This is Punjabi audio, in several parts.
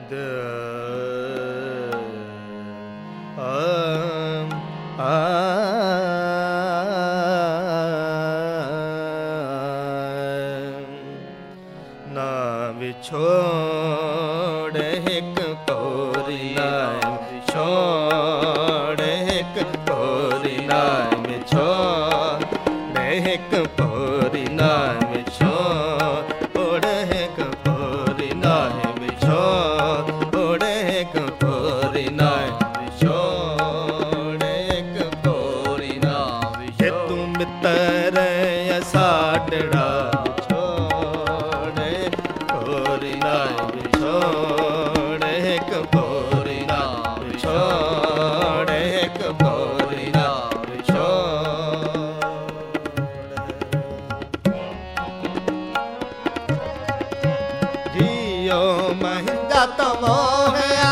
ਨਾ ਵਿਛੋੜ ਇੱਕ ਪੋਰੀ ਨਾ ਵਿਛੋੜ ਇੱਕ ਪੋਰੀ ਨਾ ਵਿਛੋੜ ਇੱਕ ਪੋਰੀ ਨਾ ਵਿਛੋੜ ਇੱਕ ਪੋਰੀ ਨਾ ਵਿਛੋੜ ਇੱਕ ਪੋਰੀ ਨਾ ਵਿਛੋੜ ਇੱਕ ਪੋਰੀ ਨਾ ਜੇ ਤੂੰ ਮਿੱਤਰ ਸਾਡੜਾ ਮਹਿੰਗਾ ਤਮੋਹਿਆ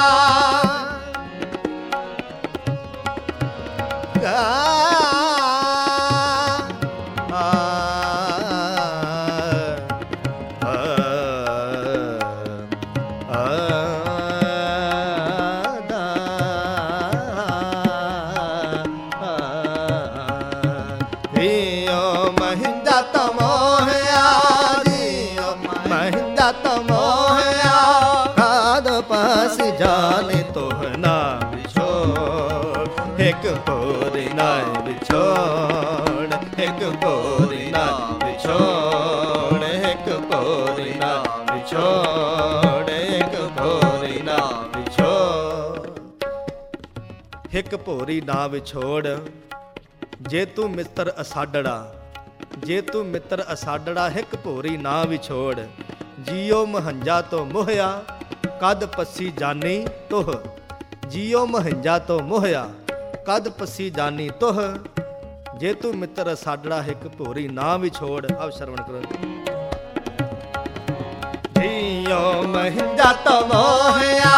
ਮਹਿੰਗਾ ਤਮੋਹਿਆ ਮਹਿੰਗਾ ਤਮੋਹਿਆ ਪਾਸ ਜਾਣੇ ਤੋਹ ਨਾ ਵਿਛੋੜ ਇੱਕ ਪੋਰੀ ਨਾ ਵਿਛੋੜ ਇੱਕ ਪੋਰੀ ਨਾ ਵਿਛੋੜ ਇੱਕ ਪੋਰੀ ਨਾ ਵਿਛੋੜ ਇੱਕ ਪੋਰੀ ਨਾ ਵਿਛੋੜ ਇੱਕ ਪੋਰੀ ਨਾ ਵਿਛੋੜ ਜੇ ਤੂੰ ਮਿੱਤਰ ਅਸਾਡੜਾ ਜੇ ਤੂੰ ਮਿੱਤਰ ਅਸਾਡੜਾ ਇੱਕ ਪੋਰੀ ਨਾ ਵਿਛੋੜ ਜੀਓ ਮਹੰਜਾ ਤੋਂ ਮੋਹਿਆ ਕਦ ਪੱਸੀ ਜਾਨੀ ਤੋਹ ਜੀਓ ਮਹੰਜਾ ਤੋਂ ਮੋਹਿਆ ਕਦ ਪੱਸੀ ਜਾਨੀ ਤੋਹ ਜੇ ਤੂੰ ਮਿੱਤਰ ਸਾਡੜਾ ਇੱਕ ਭੋਰੀ ਨਾ ਵਿਛੋੜ। ਆਓ ਸ਼ਰਵਣ ਕਰੋ। ਜੀਓ ਮਹੰਜਾ ਤੋਂ ਮੋਹਿਆ